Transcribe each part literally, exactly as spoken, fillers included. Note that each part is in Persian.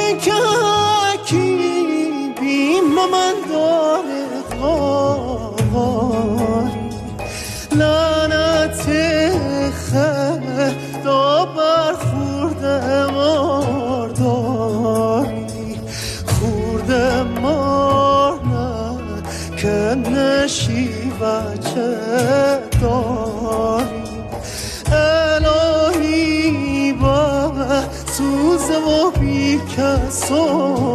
که کی بیم من داره قاری لعنت خدا برخورده مارداری خورده مار نه که نشی بچه داری الهی با سوزه و بی کس و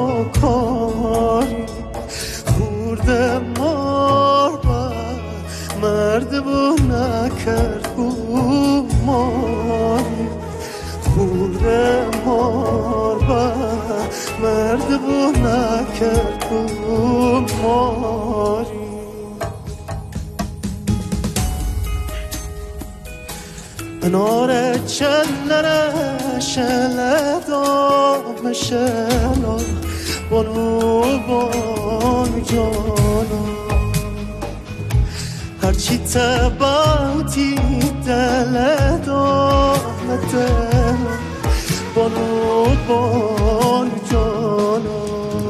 کاری خورده مار با مرد و نکرد ماری خورده مار با مرد و نکرد ماری نار چلره شلدام شلا بانو بان جانا هرچی تباوتی دل دام دل بانو بان جانا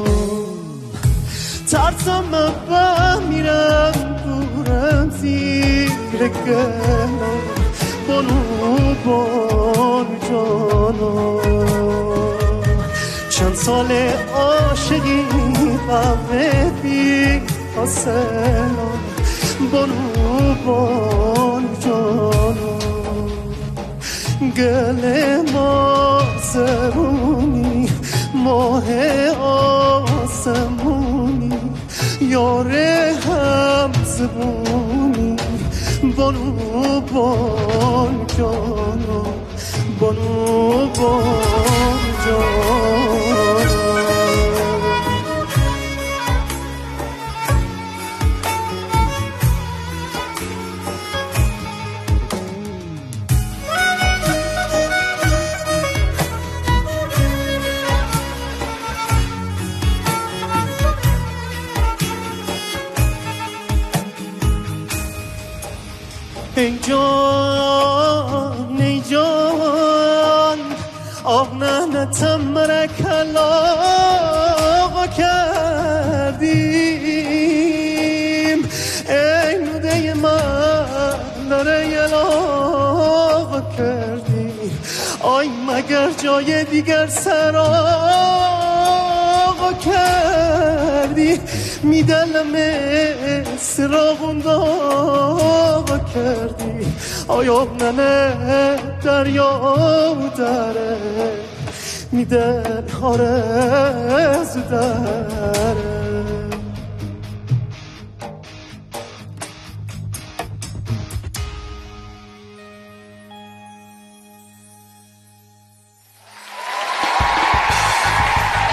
ترسم بمیرم دورم زیر گلم بانو بان جانا چند سال عاشقی قهوه بی حاصلا بانو بان جانا گل ما سرونی ماه آسمونی یاره هم زبونی بانو بان جانا بانو بان جانا ای جان ای جان آه نه نه تمره کلاغا کردیم ای نوده من داره یلاغا کردیم آی مگر جای دیگر سراغا کردی می دلم سراغون داغا کردی آیا ننه دریا داره می دل آرزو داره